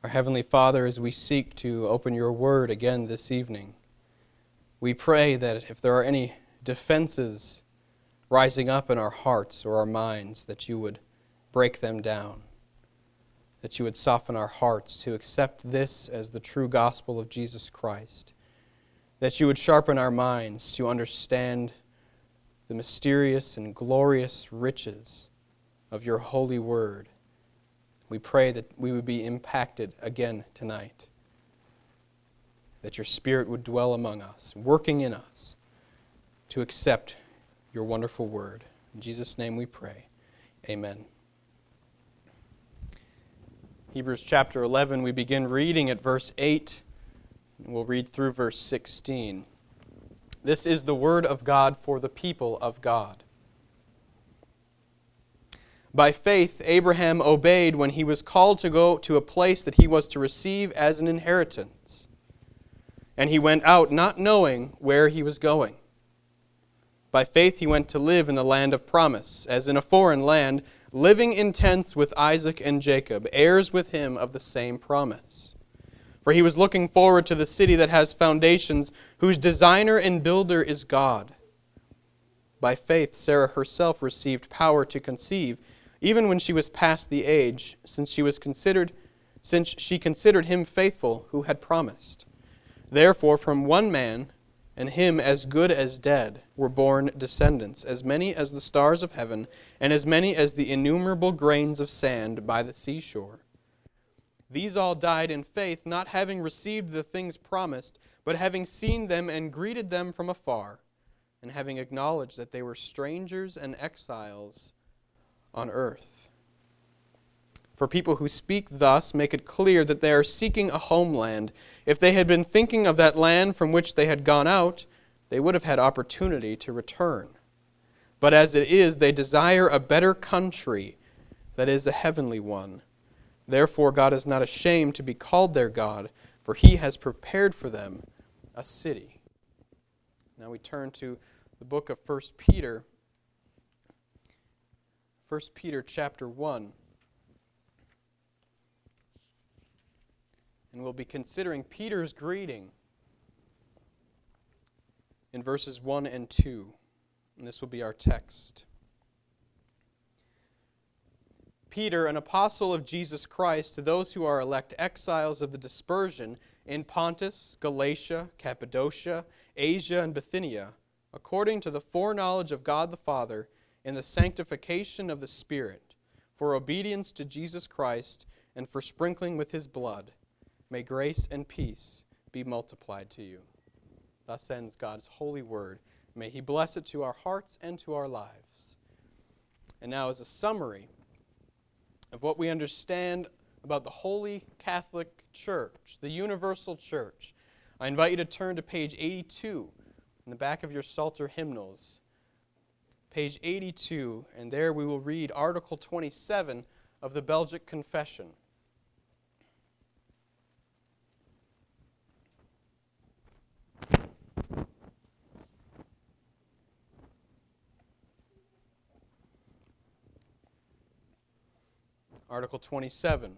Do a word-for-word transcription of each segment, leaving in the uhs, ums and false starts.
Our Heavenly Father, as we seek to open your word again this evening, we pray that if there are any defenses rising up in our hearts or our minds, that you would break them down, that you would soften our hearts to accept this as the true gospel of Jesus Christ, that you would sharpen our minds to understand the mysterious and glorious riches of your holy word. We pray that we would be impacted again tonight, that your Spirit would dwell among us, working in us to accept your wonderful word. In Jesus' name we pray. Amen. Hebrews chapter eleven, we begin reading at verse eight, and we'll read through verse sixteen. This is the word of God for the people of God. By faith, Abraham obeyed when he was called to go to a place that he was to receive as an inheritance. And he went out not knowing where he was going. By faith he went to live in the land of promise, as in a foreign land, living in tents with Isaac and Jacob, heirs with him of the same promise. For he was looking forward to the city that has foundations, whose designer and builder is God. By faith Sarah herself received power to conceive, even when she was past the age, since she was considered, since she considered him faithful who had promised. Therefore, from one man, and him as good as dead, were born descendants, as many as the stars of heaven, and as many as the innumerable grains of sand by the seashore. These all died in faith, not having received the things promised, but having seen them and greeted them from afar, and having acknowledged that they were strangers and exiles on earth. For people who speak thus make it clear that they are seeking a homeland. If they had been thinking of that land from which they had gone out, they would have had opportunity to return. But as it is, they desire a better country, that is, a heavenly one. Therefore God is not ashamed to be called their God, for he has prepared for them a city. Now we turn to the book of First Peter. First Peter chapter one. And we'll be considering Peter's greeting in verses one and two. And this will be our text. Peter, an apostle of Jesus Christ, to those who are elect exiles of the dispersion in Pontus, Galatia, Cappadocia, Asia, and Bithynia, according to the foreknowledge of God the Father, in the sanctification of the Spirit, for obedience to Jesus Christ, and for sprinkling with his blood, may grace and peace be multiplied to you. Thus ends God's holy word. May he bless it to our hearts and to our lives. And now, as a summary of what we understand about the Holy Catholic Church, the Universal Church, I invite you to turn to page eighty-two in the back of your Psalter hymnals. Page eighty-two, and there we will read Article twenty-seven of the Belgic Confession. Article twenty-seven.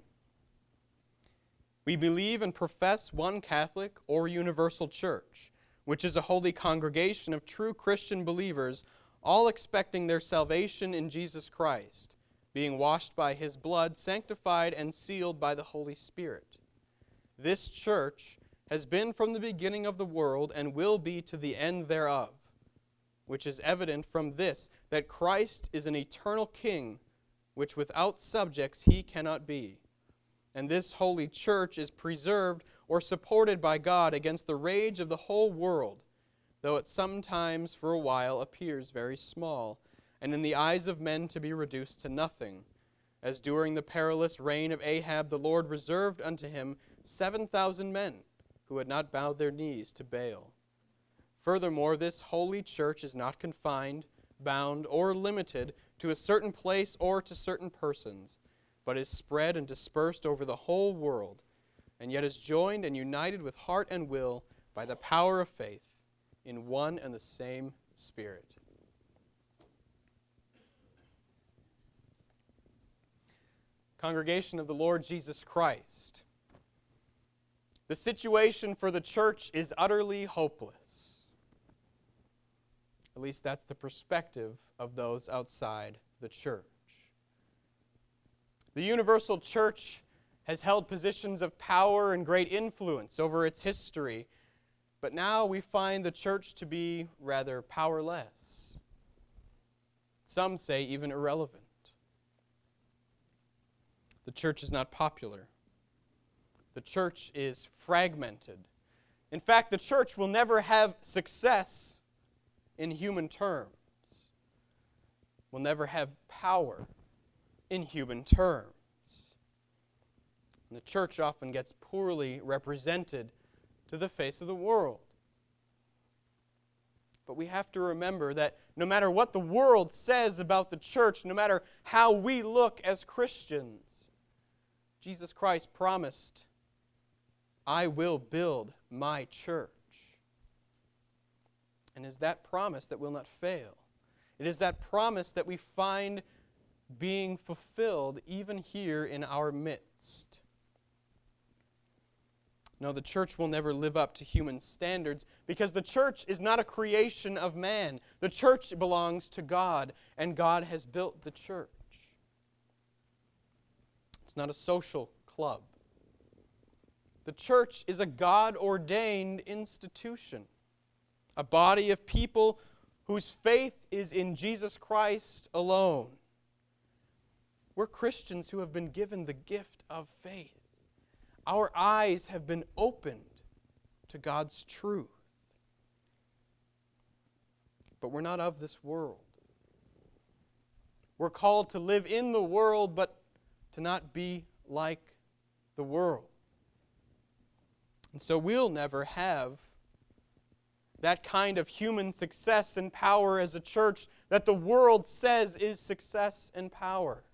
We believe and profess one Catholic or universal church, which is a holy congregation of true Christian believers, all expecting their salvation in Jesus Christ, being washed by his blood, sanctified and sealed by the Holy Spirit. This church has been from the beginning of the world and will be to the end thereof, which is evident from this, that Christ is an eternal King, which without subjects he cannot be. And this holy church is preserved or supported by God against the rage of the whole world, though it sometimes for a while appears very small, and in the eyes of men to be reduced to nothing, as during the perilous reign of Ahab the Lord reserved unto him seven thousand men, who had not bowed their knees to Baal. Furthermore, this holy church is not confined, bound, or limited to a certain place or to certain persons, but is spread and dispersed over the whole world, and yet is joined and united with heart and will by the power of faith in one and the same Spirit. Congregation of the Lord Jesus Christ, The situation for the church is utterly hopeless. At least that's the perspective of those outside the church. The universal church has held positions of power and great influence over its history, but now we find the church to be rather powerless. Some say even irrelevant. The church is not popular. The church is fragmented. In fact, the church will never have success in human terms. Will never have power in human terms. And the church often gets poorly represented to the face of the world. But we have to remember that no matter what the world says about the church, no matter how we look as Christians, Jesus Christ promised, "I will build my church." And it is that promise that will not fail. It is that promise that we find being fulfilled even here in our midst. No, the church will never live up to human standards because the church is not a creation of man. The church belongs to God, and God has built the church. It's not a social club. The church is a God-ordained institution, a body of people whose faith is in Jesus Christ alone. We're Christians who have been given the gift of faith. Our eyes have been opened to God's truth. But we're not of this world. We're called to live in the world, but to not be like the world. And so we'll never have that kind of human success and power as a church that the world says is success and power.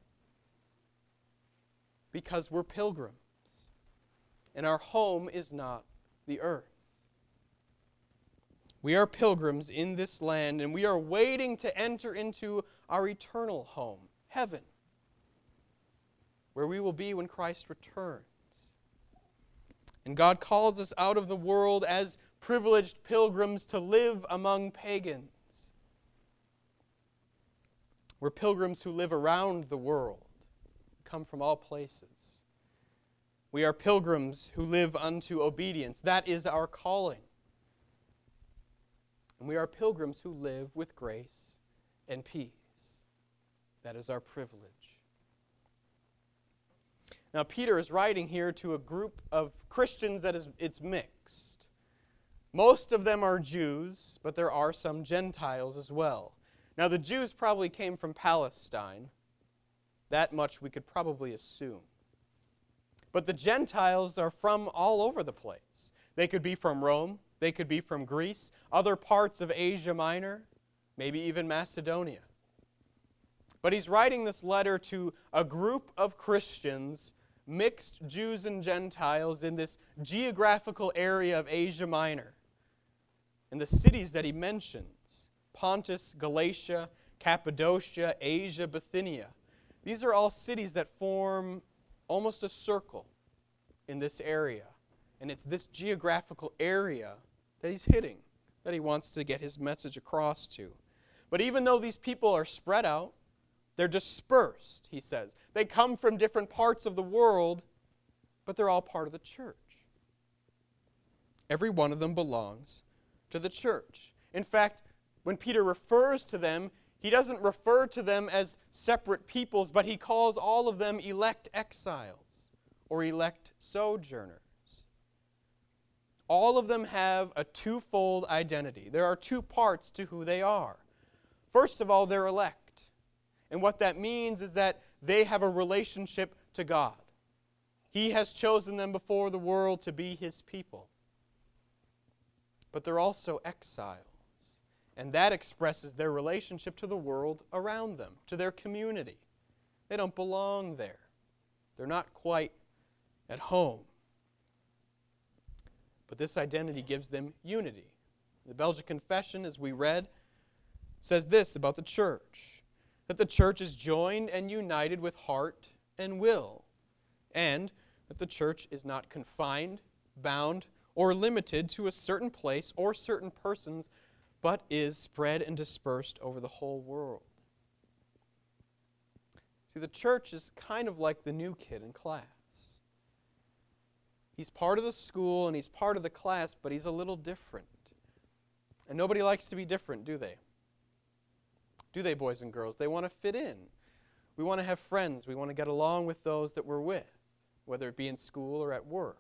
Because we're pilgrims. And our home is not the earth. We are pilgrims in this land, and we are waiting to enter into our eternal home, heaven, where we will be when Christ returns. And God calls us out of the world as privileged pilgrims to live among pagans. We're pilgrims who live around the world, come from all places. We are pilgrims who live unto obedience. That is our calling. And we are pilgrims who live with grace and peace. That is our privilege. Now, Peter is writing here to a group of Christians that is it's mixed. Most of them are Jews, but there are some Gentiles as well. Now, the Jews probably came from Palestine. That much we could probably assume. But the Gentiles are from all over the place. They could be from Rome. They could be from Greece, other parts of Asia Minor, maybe even Macedonia. But he's writing this letter to a group of Christians, mixed Jews and Gentiles, in this geographical area of Asia Minor. And the cities that he mentions, Pontus, Galatia, Cappadocia, Asia, Bithynia. These are all cities that form almost a circle in this area. And it's this geographical area that he's hitting, that he wants to get his message across to. But even though these people are spread out, they're dispersed, he says. They come from different parts of the world, but they're all part of the church. Every one of them belongs to the church. In fact, when Peter refers to them, he doesn't refer to them as separate peoples, but he calls all of them elect exiles or elect sojourners. All of them have a twofold identity. There are two parts to who they are. First of all, they're elect. And what that means is that they have a relationship to God. He has chosen them before the world to be His people. But they're also exiles. And that expresses their relationship to the world around them, to their community. They don't belong there. They're not quite at home. But this identity gives them unity. The Belgic Confession, as we read, says this about the church, that the church is joined and united with heart and will, and that the church is not confined bound or limited to a certain place or certain persons, but is spread and dispersed over the whole world. See, the church is kind of like the new kid in class. He's part of the school and he's part of the class, but he's a little different. And nobody likes to be different, do they? Do they, boys and girls? They want to fit in. We want to have friends. We want to get along with those that we're with, whether it be in school or at work.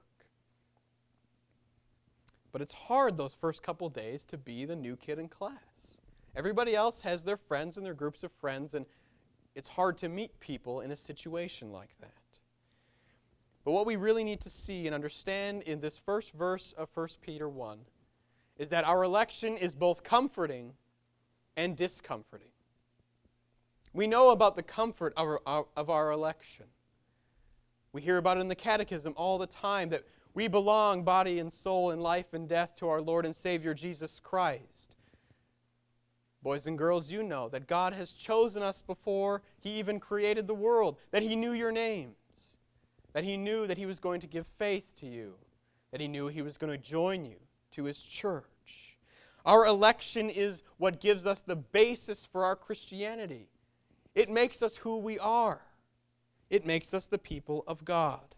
But it's hard those first couple days to be the new kid in class. Everybody else has their friends and their groups of friends, and it's hard to meet people in a situation like that. But what we really need to see and understand in this first verse of First Peter one is that our election is both comforting and discomforting. We know about the comfort of our, of our election. We hear about it in the Catechism all the time, that we belong, body and soul, in life and death, to our Lord and Savior, Jesus Christ. Boys and girls, you know that God has chosen us before He even created the world, that He knew your names, that He knew that He was going to give faith to you, that He knew He was going to join you to His church. Our election is what gives us the basis for our Christianity. It makes us who we are. It makes us the people of God.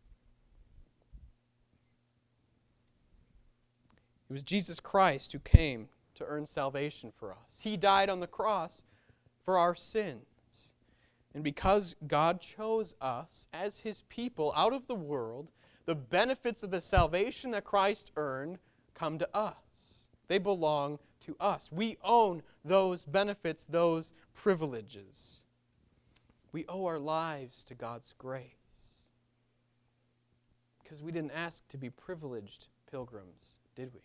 It was Jesus Christ who came to earn salvation for us. He died on the cross for our sins. And because God chose us as His people out of the world, the benefits of the salvation that Christ earned come to us. They belong to us. We own those benefits, those privileges. We owe our lives to God's grace. Because we didn't ask to be privileged pilgrims, did we?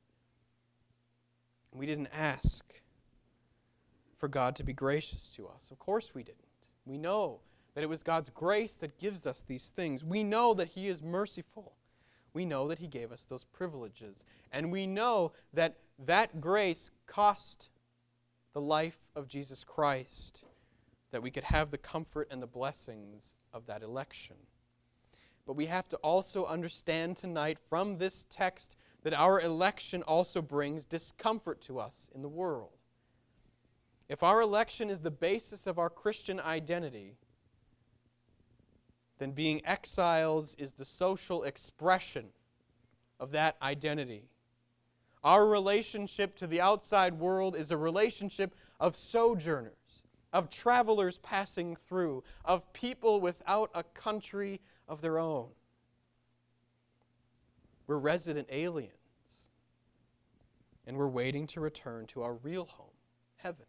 We didn't ask for God to be gracious to us. Of course we didn't. We know that it was God's grace that gives us these things. We know that He is merciful. We know that He gave us those privileges. And we know that that grace cost the life of Jesus Christ, that we could have the comfort and the blessings of that election. But we have to also understand tonight from this text that our election also brings discomfort to us in the world. If our election is the basis of our Christian identity, then being exiles is the social expression of that identity. Our relationship to the outside world is a relationship of sojourners, of travelers passing through, of people without a country of their own. We're resident aliens, and we're waiting to return to our real home, heaven.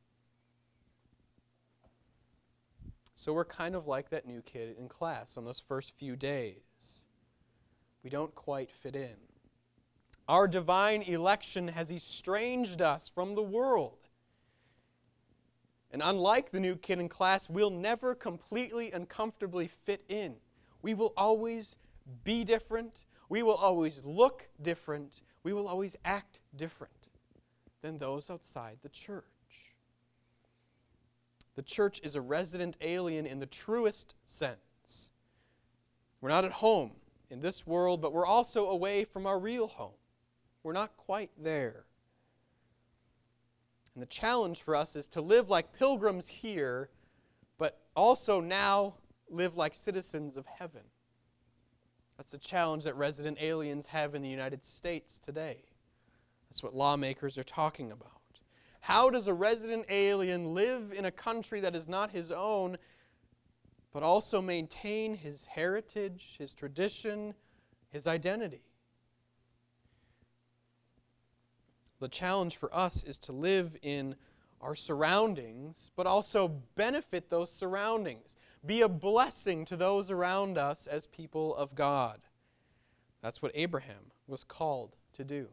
So we're kind of like that new kid in class on those first few days. We don't quite fit in. Our divine election has estranged us from the world. And unlike the new kid in class, we'll never completely and comfortably fit in. We will always be different. We will always look different. We will always act different than those outside the church. The church is a resident alien in the truest sense. We're not at home in this world, but we're also away from our real home. We're not quite there. And the challenge for us is to live like pilgrims here, but also now live like citizens of heaven. That's the challenge that resident aliens have in the United States today. That's what lawmakers are talking about. How does a resident alien live in a country that is not his own, but also maintain his heritage, his tradition, his identity? The challenge for us is to live in our surroundings, but also benefit those surroundings. Be a blessing to those around us as people of God. That's what Abraham was called to do.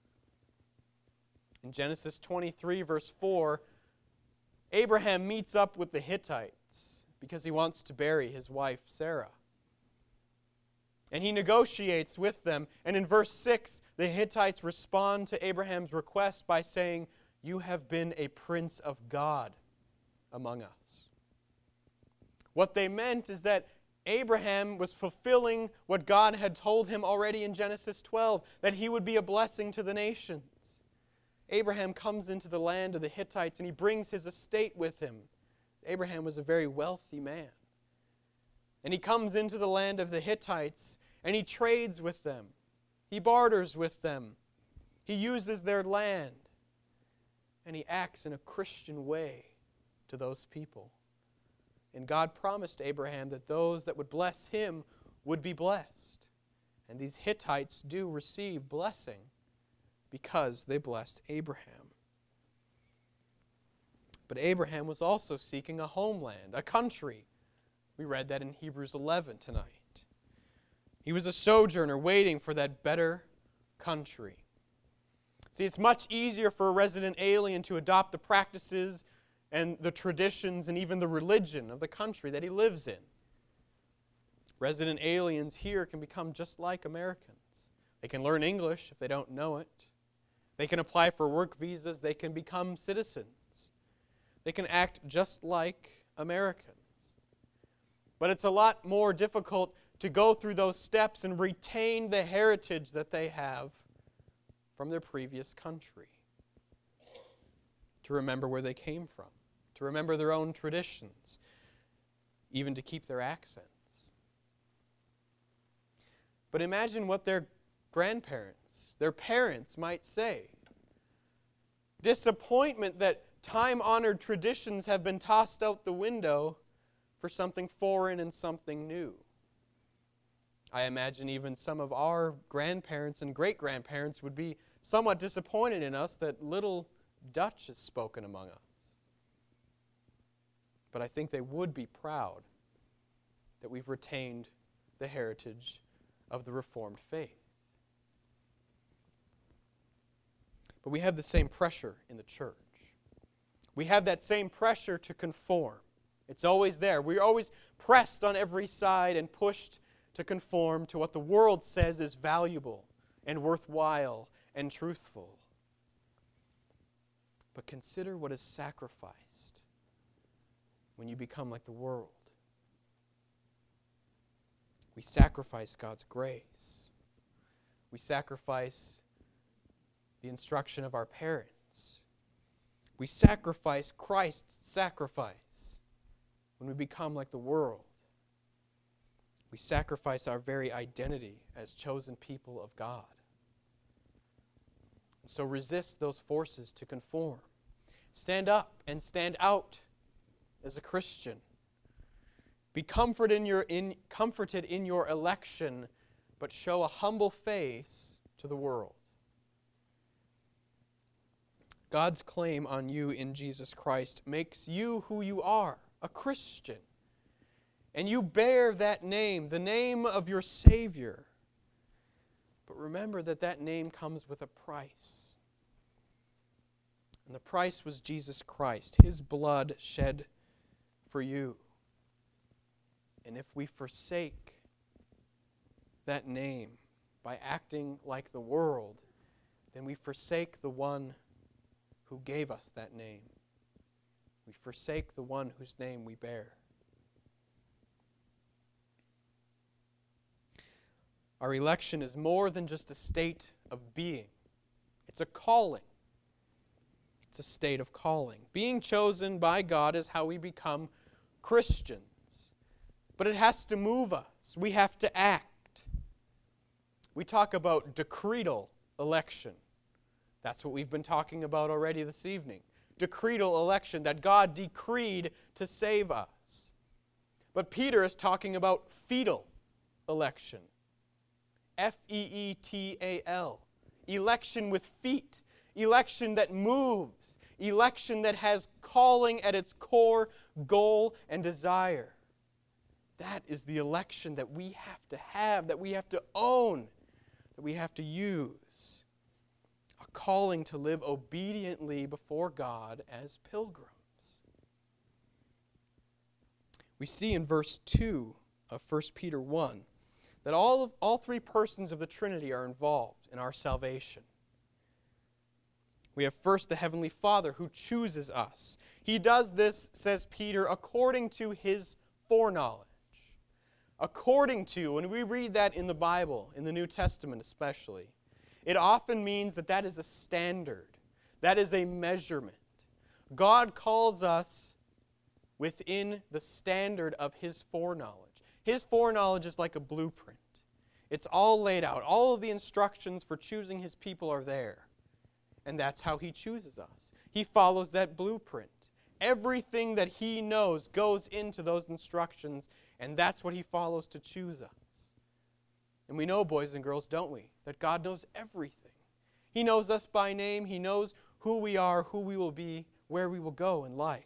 In Genesis twenty-three, verse four, Abraham meets up with the Hittites because he wants to bury his wife, Sarah. And he negotiates with them. And in verse six, the Hittites respond to Abraham's request by saying, "You have been a prince of God among us." What they meant is that Abraham was fulfilling what God had told him already in Genesis twelve, that he would be a blessing to the nations. Abraham comes into the land of the Hittites and he brings his estate with him. Abraham was a very wealthy man. And he comes into the land of the Hittites and he trades with them. He barters with them. He uses their land. And he acts in a Christian way to those people. And God promised Abraham that those that would bless him would be blessed. And these Hittites do receive blessing because they blessed Abraham. But Abraham was also seeking a homeland, a country. We read that in Hebrews eleven tonight. He was a sojourner waiting for that better country. See, it's much easier for a resident alien to adopt the practices and the traditions and even the religion of the country that he lives in. Resident aliens here can become just like Americans. They can learn English if they don't know it. They can apply for work visas. They can become citizens. They can act just like Americans. But it's a lot more difficult to go through those steps and retain the heritage that they have from their previous country. To remember where they came from. To remember their own traditions. Even to keep their accents. But imagine what their grandparents, their parents might say. Disappointment that time-honored traditions have been tossed out the window for something foreign and something new. I imagine even some of our grandparents and great-grandparents would be somewhat disappointed in us that little Dutch is spoken among us. But I think they would be proud that we've retained the heritage of the Reformed faith. But we have the same pressure in the church. We have that same pressure to conform. It's always there. We're always pressed on every side and pushed to conform to what the world says is valuable and worthwhile and truthful. But consider what is sacrificed when you become like the world. We sacrifice God's grace. We sacrifice the instruction of our parents. We sacrifice Christ's sacrifice when we become like the world. We sacrifice our very identity as chosen people of God. So resist those forces to conform. Stand up and stand out as a Christian. Be comforted in your, in, comforted in your election, but show a humble face to the world. God's claim on you in Jesus Christ makes you who you are, a Christian. And you bear that name, the name of your Savior. But remember that that name comes with a price. And the price was Jesus Christ, His blood shed for you. And if we forsake that name by acting like the world, then we forsake the one who gave us that name. We forsake the one whose name we bear. Our election is more than just a state of being. It's a calling. It's a state of calling. Being chosen by God is how we become Christians. But it has to move us. We have to act. We talk about decretal election. That's what we've been talking about already this evening. Decretal election, that God decreed to save us. But Peter is talking about fetal election. F E E T A L. Election with feet. Election that moves. Election that has calling at its core, goal, and desire. That is the election that we have to have, that we have to own, that we have to use. A calling to live obediently before God as pilgrims. We see in verse two of First Peter one that all, of, all three persons of the Trinity are involved in our salvation. We have first the Heavenly Father who chooses us. He does this, says Peter, according to His foreknowledge. According to, when we read that in the Bible, in the New Testament especially, it often means that that is a standard. That is a measurement. God calls us within the standard of His foreknowledge. His foreknowledge is like a blueprint. It's all laid out. All of the instructions for choosing His people are there. And that's how He chooses us. He follows that blueprint. Everything that He knows goes into those instructions, and that's what He follows to choose us. And we know, boys and girls, don't we, that God knows everything. He knows us by name. He knows who we are, who we will be, where we will go in life.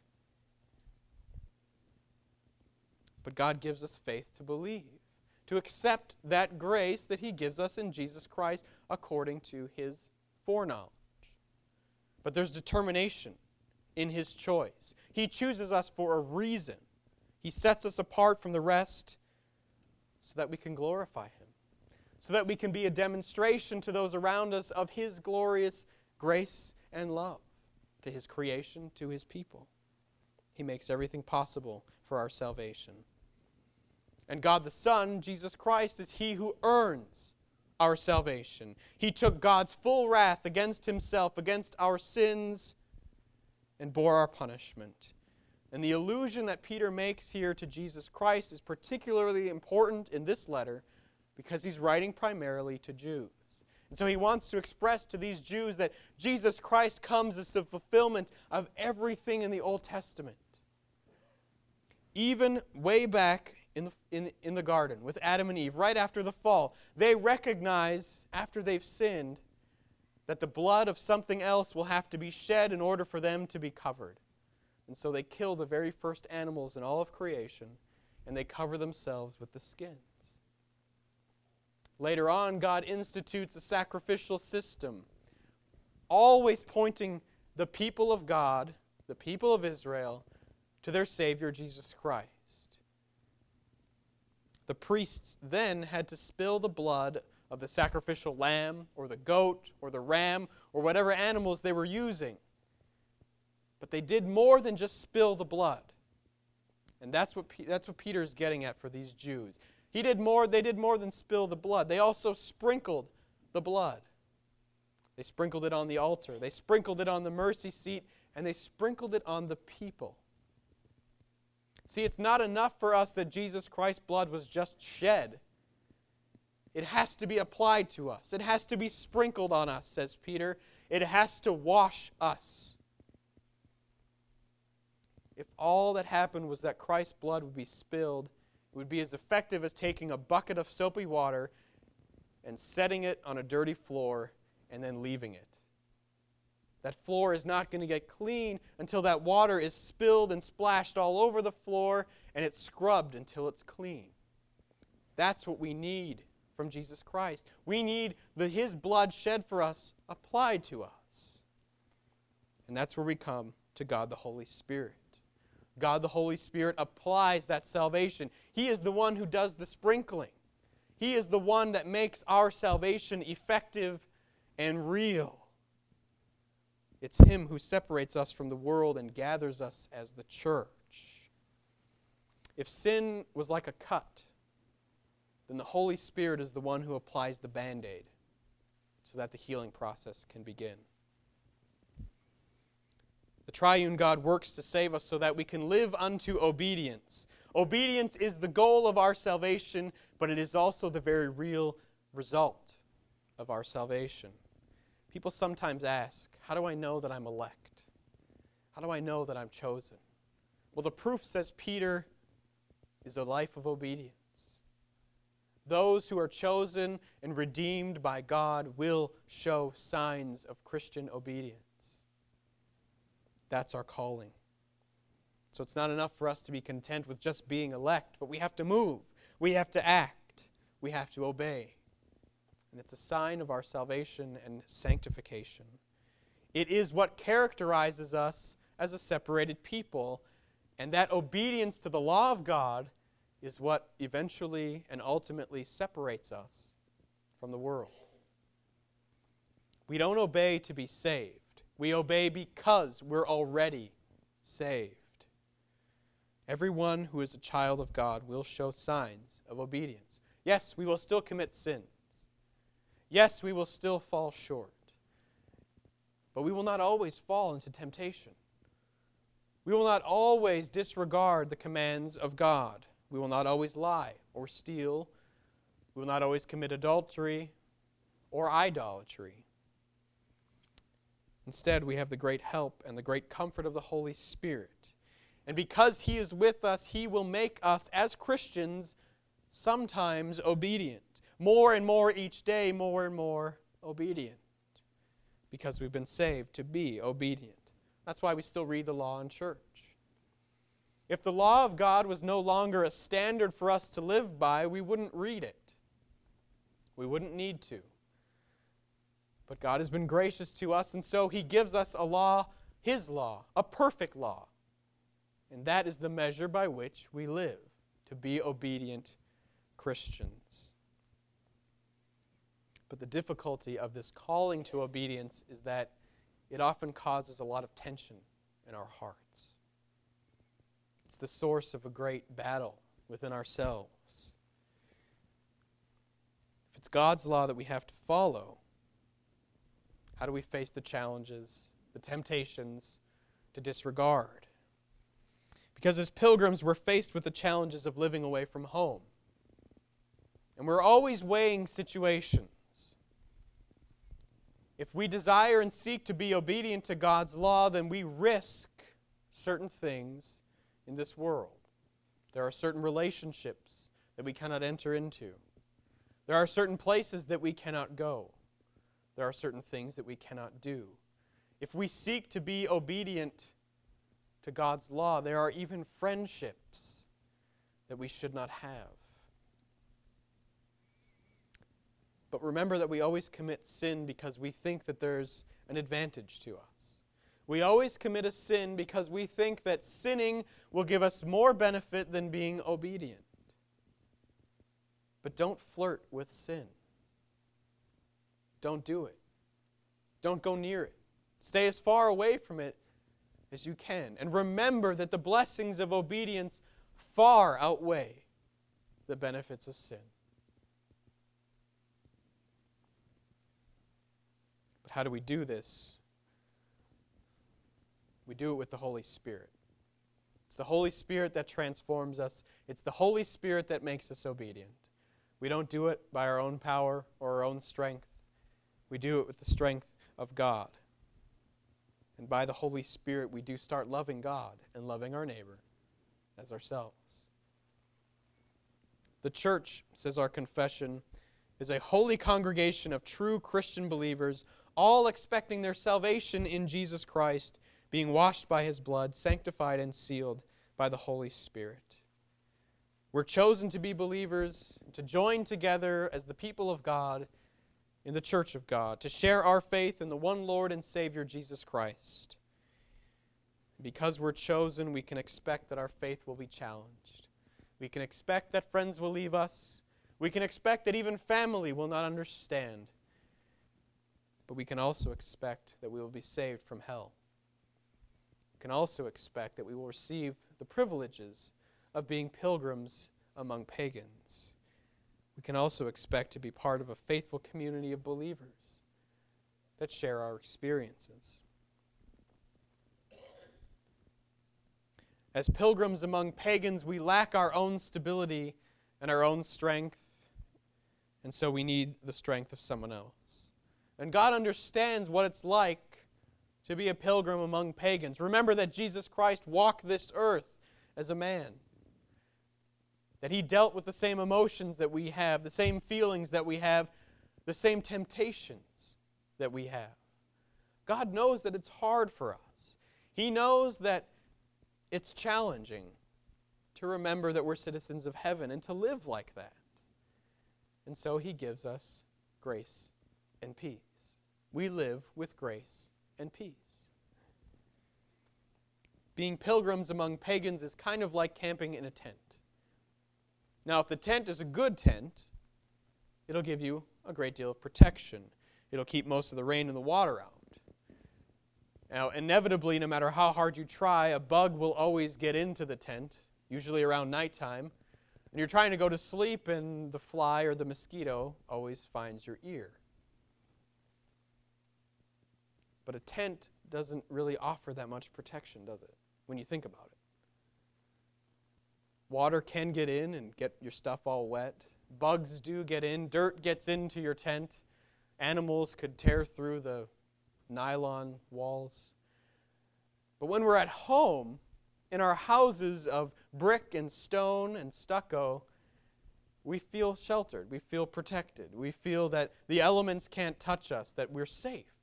But God gives us faith to believe, to accept that grace that He gives us in Jesus Christ according to His foreknowledge. But there's determination in His choice. He chooses us for a reason. He sets us apart from the rest so that we can glorify Him, so that we can be a demonstration to those around us of His glorious grace and love to His creation, to His people. He makes everything possible for our salvation. And God the Son, Jesus Christ, is He who earns our salvation. He took God's full wrath against Himself, against our sins, and bore our punishment. And the allusion that Peter makes here to Jesus Christ is particularly important in this letter because he's writing primarily to Jews. And so he wants to express to these Jews that Jesus Christ comes as the fulfillment of everything in the Old Testament. Even way back in the, in, in the garden with Adam and Eve, right after the fall, they recognize, after they've sinned, that the blood of something else will have to be shed in order for them to be covered. And so they kill the very first animals in all of creation, and they cover themselves with the skins. Later on, God institutes a sacrificial system, always pointing the people of God, the people of Israel, to their Savior, Jesus Christ. The priests then had to spill the blood of the sacrificial lamb, or the goat, or the ram, or whatever animals they were using. But they did more than just spill the blood. And that's what, that's what Peter is getting at for these Jews. He did more, they did more than spill the blood. They also sprinkled the blood. They sprinkled it on the altar. They sprinkled it on the mercy seat. And they sprinkled it on the people. See, it's not enough for us that Jesus Christ's blood was just shed. It has to be applied to us. It has to be sprinkled on us, says Peter. It has to wash us. If all that happened was that Christ's blood would be spilled, it would be as effective as taking a bucket of soapy water and setting it on a dirty floor and then leaving it. That floor is not going to get clean until that water is spilled and splashed all over the floor and it's scrubbed until it's clean. That's what we need from Jesus Christ. We need the, His blood shed for us applied to us. And that's where we come to God the Holy Spirit. God the Holy Spirit applies that salvation. He is the one who does the sprinkling. He is the one that makes our salvation effective and real. It's Him who separates us from the world and gathers us as the church. If sin was like a cut, then the Holy Spirit is the one who applies the Band-Aid so that the healing process can begin. The triune God works to save us so that we can live unto obedience. Obedience is the goal of our salvation, but it is also the very real result of our salvation. People sometimes ask, how do I know that I'm elect? How do I know that I'm chosen? Well, the proof, says Peter, is a life of obedience. Those who are chosen and redeemed by God will show signs of Christian obedience. That's our calling. So it's not enough for us to be content with just being elect, but we have to move. We have to act. We have to obey. And it's a sign of our salvation and sanctification. It is what characterizes us as a separated people, and that obedience to the law of God is what eventually and ultimately separates us from the world. We don't obey to be saved. We obey because we're already saved. Everyone who is a child of God will show signs of obedience. Yes, we will still commit sins. Yes, we will still fall short. But we will not always fall into temptation. We will not always disregard the commands of God. We will not always lie or steal. We will not always commit adultery or idolatry. Instead, we have the great help and the great comfort of the Holy Spirit. And because He is with us, He will make us, as Christians, sometimes obedient. More and more each day, more and more obedient. Because we've been saved to be obedient. That's why we still read the law in church. If the law of God was no longer a standard for us to live by, we wouldn't read it. We wouldn't need to. But God has been gracious to us, and so He gives us a law, His law, a perfect law. And that is the measure by which we live, to be obedient Christians. But the difficulty of this calling to obedience is that it often causes a lot of tension in our hearts. It's the source of a great battle within ourselves. If it's God's law that we have to follow, how do we face the challenges, the temptations to disregard? Because as pilgrims, we're faced with the challenges of living away from home. And we're always weighing situations. If we desire and seek to be obedient to God's law, then we risk certain things in this world. There are certain relationships that we cannot enter into. There are certain places that we cannot go. There are certain things that we cannot do. If we seek to be obedient to God's law, there are even friendships that we should not have. But remember that we always commit sin because we think that there's an advantage to us. We always commit a sin because we think that sinning will give us more benefit than being obedient. But don't flirt with sin. Don't do it. Don't go near it. Stay as far away from it as you can. And remember that the blessings of obedience far outweigh the benefits of sin. But how do we do this? We do it with the Holy Spirit. It's the Holy Spirit that transforms us. It's the Holy Spirit that makes us obedient. We don't do it by our own power or our own strength. We do it with the strength of God. And by the Holy Spirit, we do start loving God and loving our neighbor as ourselves. The church, says our confession, is a holy congregation of true Christian believers, all expecting their salvation in Jesus Christ, being washed by His blood, sanctified and sealed by the Holy Spirit. We're chosen to be believers, to join together as the people of God in the church of God, to share our faith in the one Lord and Savior, Jesus Christ. Because we're chosen, we can expect that our faith will be challenged. We can expect that friends will leave us. We can expect that even family will not understand. But we can also expect that we will be saved from hell. We can also expect that we will receive the privileges of being pilgrims among pagans. We can also expect to be part of a faithful community of believers that share our experiences. As pilgrims among pagans, we lack our own stability and our own strength, and so we need the strength of someone else. And God understands what it's like to be a pilgrim among pagans. Remember that Jesus Christ walked this earth as a man, that He dealt with the same emotions that we have, the same feelings that we have, the same temptations that we have. God knows that it's hard for us. He knows that it's challenging to remember that we're citizens of heaven and to live like that. And so He gives us grace and peace. We live with grace and peace. Being pilgrims among pagans is kind of like camping in a tent. Now, if the tent is a good tent, it'll give you a great deal of protection. It'll keep most of the rain and the water out. Now, inevitably, no matter how hard you try, a bug will always get into the tent usually around nighttime, and you're trying to go to sleep and the fly or the mosquito always finds your ear. But a tent doesn't really offer that much protection, does it, when you think about it? Water can get in and get your stuff all wet. Bugs do get in. Dirt gets into your tent. Animals could tear through the nylon walls. But when we're at home, in our houses of brick and stone and stucco, we feel sheltered. We feel protected. We feel that the elements can't touch us, that we're safe.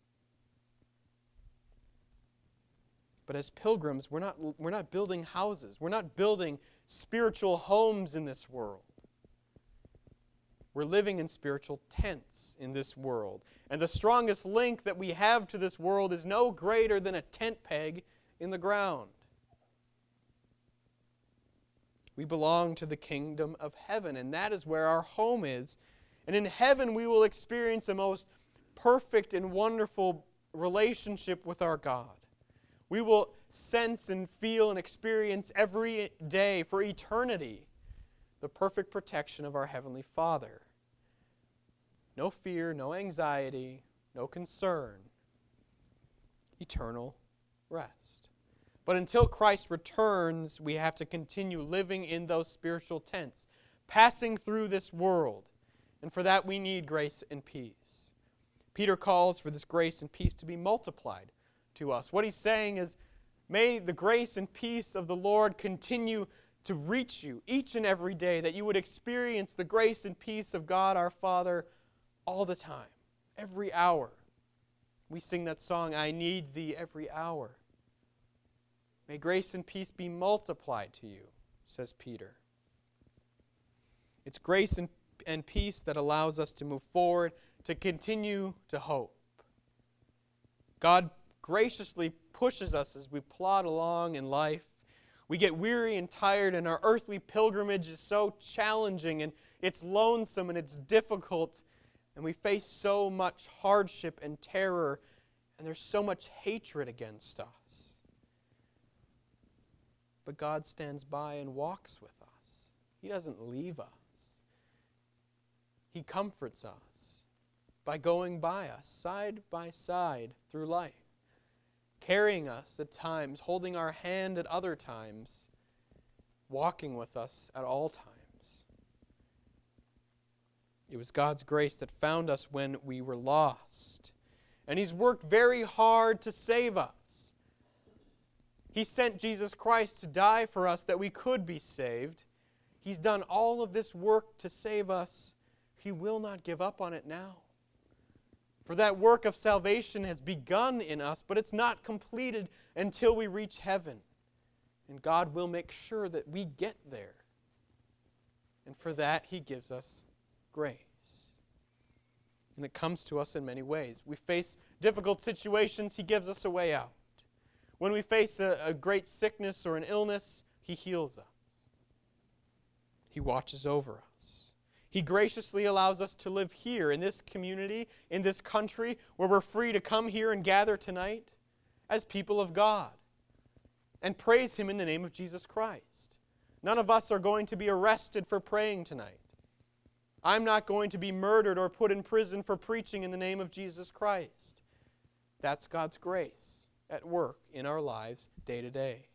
But as pilgrims, we're not, we're not building houses. We're not building spiritual homes in this world. We're living in spiritual tents in this world. And the strongest link that we have to this world is no greater than a tent peg in the ground. We belong to the kingdom of heaven, and that is where our home is. And in heaven we will experience a most perfect and wonderful relationship with our God. We will sense and feel and experience every day for eternity the perfect protection of our Heavenly Father. No fear, no anxiety, no concern. Eternal rest. But until Christ returns, we have to continue living in those spiritual tents, passing through this world. And for that we need grace and peace. Peter calls for this grace and peace to be multiplied to us. What he's saying is, may the grace and peace of the Lord continue to reach you each and every day, that you would experience the grace and peace of God our Father all the time, every hour. We sing that song, I need thee every hour. May grace and peace be multiplied to you, says Peter. It's grace and, and peace that allows us to move forward, to continue to hope. God graciously pushes us as we plod along in life. We get weary and tired, and our earthly pilgrimage is so challenging, and it's lonesome, and it's difficult, and we face so much hardship and terror, and there's so much hatred against us. But God stands by and walks with us. He doesn't leave us. He comforts us by going by us, side by side through life, carrying us at times, holding our hand at other times, walking with us at all times. It was God's grace that found us when we were lost. And He's worked very hard to save us. He sent Jesus Christ to die for us that we could be saved. He's done all of this work to save us. He will not give up on it now. For that work of salvation has begun in us, but it's not completed until we reach heaven. And God will make sure that we get there. And for that, He gives us grace. And it comes to us in many ways. We face difficult situations, He gives us a way out. When we face a, a great sickness or an illness, He heals us. He watches over us. He graciously allows us to live here in this community, in this country, where we're free to come here and gather tonight as people of God and praise Him in the name of Jesus Christ. None of us are going to be arrested for praying tonight. I'm not going to be murdered or put in prison for preaching in the name of Jesus Christ. That's God's grace at work in our lives day to day.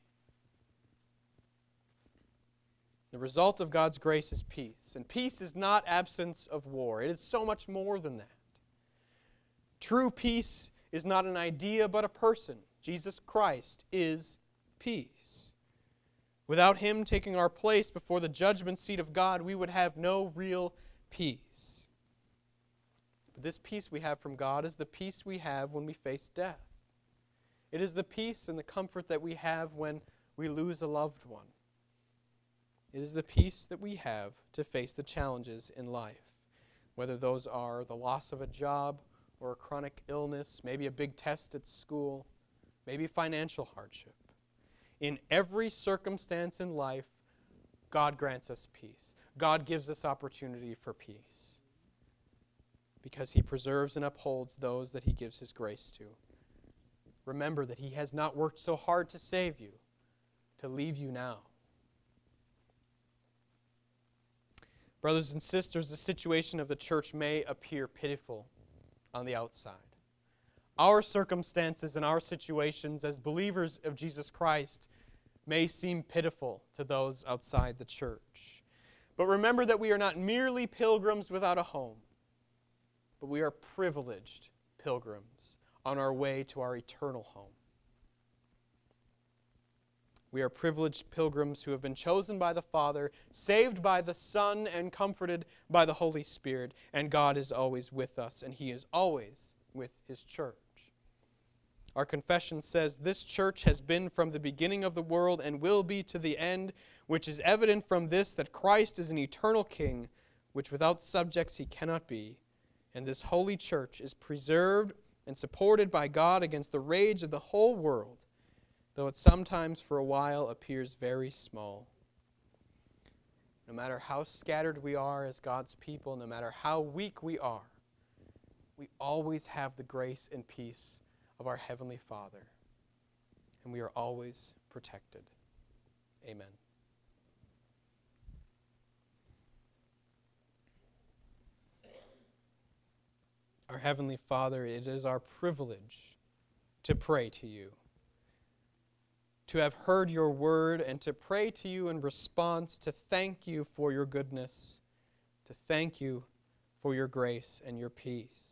The result of God's grace is peace. And peace is not absence of war. It is so much more than that. True peace is not an idea but a person. Jesus Christ is peace. Without Him taking our place before the judgment seat of God, we would have no real peace. But this peace we have from God is the peace we have when we face death. It is the peace and the comfort that we have when we lose a loved one. It is the peace that we have to face the challenges in life, whether those are the loss of a job or a chronic illness, maybe a big test at school, maybe financial hardship. In every circumstance in life, God grants us peace. God gives us opportunity for peace because He preserves and upholds those that He gives His grace to. Remember that He has not worked so hard to save you, to leave you now. Brothers and sisters, the situation of the church may appear pitiful on the outside. Our circumstances and our situations as believers of Jesus Christ may seem pitiful to those outside the church. But remember that we are not merely pilgrims without a home, but we are privileged pilgrims on our way to our eternal home. We are privileged pilgrims who have been chosen by the Father, saved by the Son, and comforted by the Holy Spirit. And God is always with us, and He is always with His church. Our confession says, "This church has been from the beginning of the world and will be to the end, which is evident from this, that Christ is an eternal King, which without subjects He cannot be. And this holy church is preserved and supported by God against the rage of the whole world, though it sometimes for a while appears very small." No matter how scattered we are as God's people, no matter how weak we are, we always have the grace and peace of our Heavenly Father, and we are always protected. Amen. Our Heavenly Father, it is our privilege to pray to you, to have heard your word, and to pray to you in response, to thank you for your goodness, to thank you for your grace and your peace.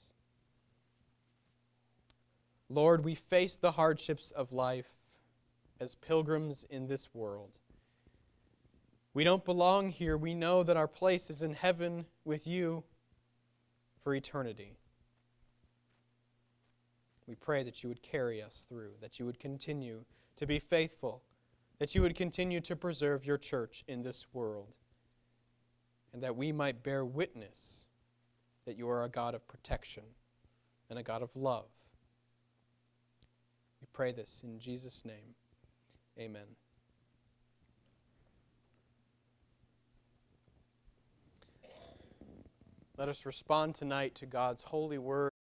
Lord, we face the hardships of life as pilgrims in this world. We don't belong here. We know that our place is in heaven with you for eternity. We pray that you would carry us through, that you would continue to be faithful, that you would continue to preserve your church in this world, and that we might bear witness that you are a God of protection and a God of love. We pray this in Jesus' name. Amen. Let us respond tonight to God's holy word.